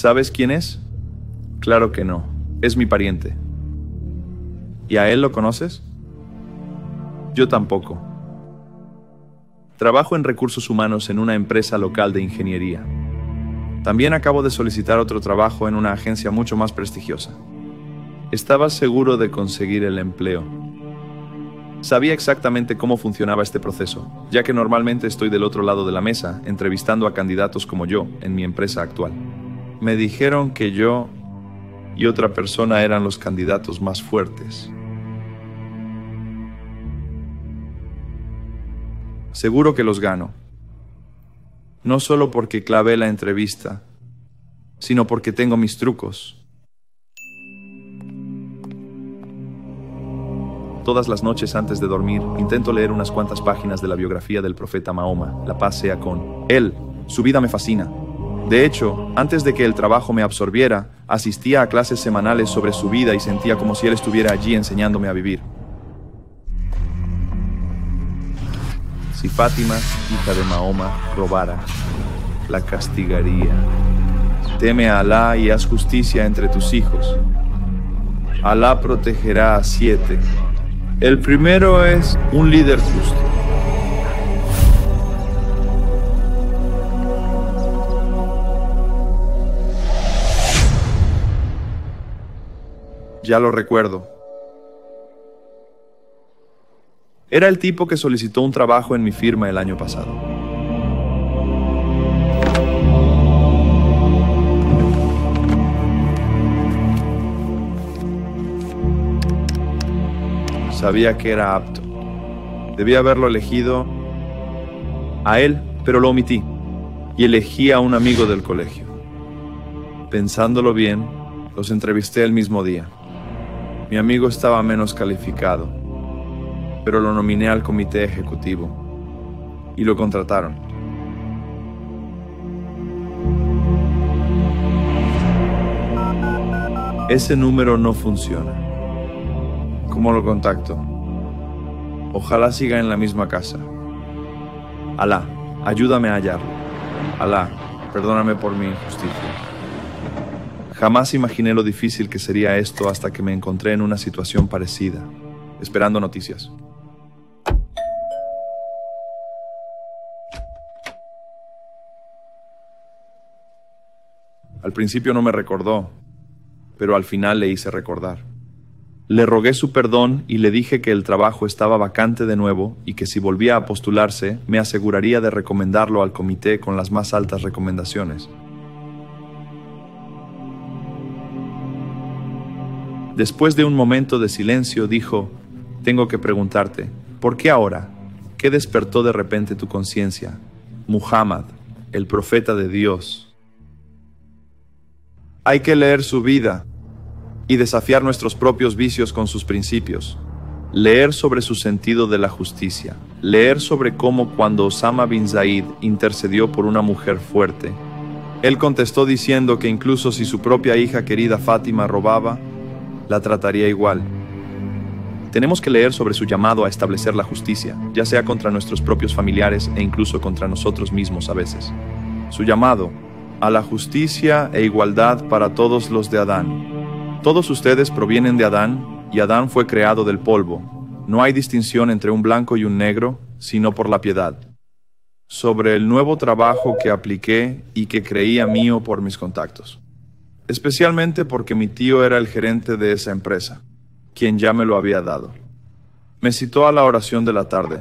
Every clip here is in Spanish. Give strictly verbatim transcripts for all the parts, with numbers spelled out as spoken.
¿Sabes quién es? Claro que no. Es mi pariente. ¿Y a él lo conoces? Yo tampoco. Trabajo en recursos humanos en una empresa local de ingeniería. También acabo de solicitar otro trabajo en una agencia mucho más prestigiosa. Estaba seguro de conseguir el empleo. Sabía exactamente cómo funcionaba este proceso, ya que normalmente estoy del otro lado de la mesa, entrevistando a candidatos como yo en mi empresa actual. Me dijeron que yo y otra persona eran los candidatos más fuertes. Seguro que los gano. No solo porque clavé la entrevista, sino porque tengo mis trucos. Todas las noches antes de dormir, intento leer unas cuantas páginas de la biografía del profeta Mahoma, la paz sea con él. Su vida me fascina. De hecho, antes de que el trabajo me absorbiera, asistía a clases semanales sobre su vida y sentía como si él estuviera allí enseñándome a vivir. Si Fátima, hija de Mahoma, robara, la castigaría. Teme a Alá y haz justicia entre tus hijos. Alá protegerá a siete. El primero es un líder justo. Ya lo recuerdo. Era el tipo que solicitó un trabajo en mi firma el año pasado. Sabía que era apto. Debía haberlo elegido a él, pero lo omití. Y elegí a un amigo del colegio. Pensándolo bien, los entrevisté el mismo día. Mi amigo estaba menos calificado, pero lo nominé al comité ejecutivo y lo contrataron. Ese número no funciona. ¿Cómo lo contacto? Ojalá siga en la misma casa. Alá, ayúdame a hallarlo. Alá, perdóname por mi injusticia. Jamás imaginé lo difícil que sería esto hasta que me encontré en una situación parecida, esperando noticias. Al principio no me recordó, pero al final le hice recordar. Le rogué su perdón y le dije que el trabajo estaba vacante de nuevo y que si volvía a postularse, me aseguraría de recomendarlo al comité con las más altas recomendaciones. Después de un momento de silencio, dijo: tengo que preguntarte, ¿por qué ahora? ¿Qué despertó de repente tu conciencia? Muhammad, el profeta de Dios. Hay que leer su vida y desafiar nuestros propios vicios con sus principios. Leer sobre su sentido de la justicia. Leer sobre cómo cuando Osama bin Zaid intercedió por una mujer fuerte, él contestó diciendo que incluso si su propia hija querida Fátima robaba, la trataría igual. Tenemos que leer sobre su llamado a establecer la justicia, ya sea contra nuestros propios familiares e incluso contra nosotros mismos a veces. Su llamado a la justicia e igualdad para todos los de Adán. Todos ustedes provienen de Adán, y Adán fue creado del polvo. No hay distinción entre un blanco y un negro, sino por la piedad. Sobre el nuevo trabajo que apliqué y que creía mío por mis contactos. Especialmente porque mi tío era el gerente de esa empresa, quien ya me lo había dado. Me citó a la oración de la tarde.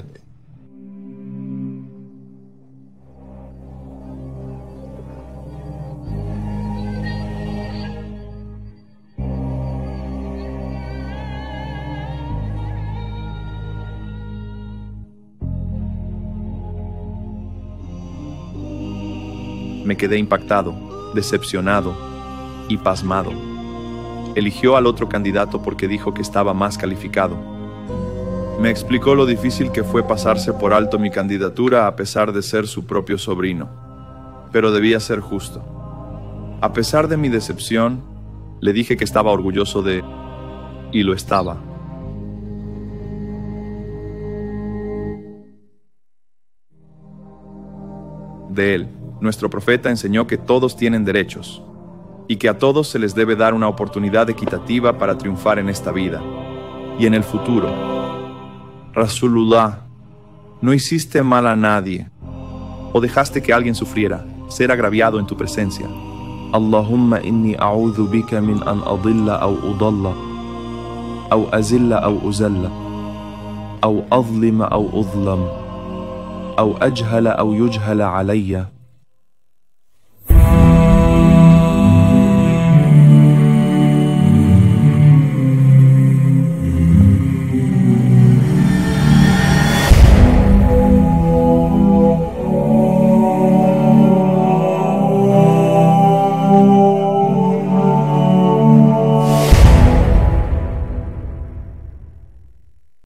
Me quedé impactado, decepcionado y pasmado. Eligió al otro candidato porque dijo que estaba más calificado. Me explicó lo difícil que fue pasarse por alto mi candidatura a pesar de ser su propio sobrino. Pero debía ser justo. A pesar de mi decepción, le dije que estaba orgulloso de... y lo estaba. De él. Nuestro profeta enseñó que todos tienen derechos. y que a todos se les debe dar una oportunidad equitativa para triunfar en esta vida y en el futuro. Rasulullah, no hiciste mal a nadie o dejaste que alguien sufriera, ser agraviado en tu presencia. Allahumma inni a'udhu bika min an adilla aw udalla aw azilla aw uzalla aw adlima aw udlam aw ajhala aw yujhala alayya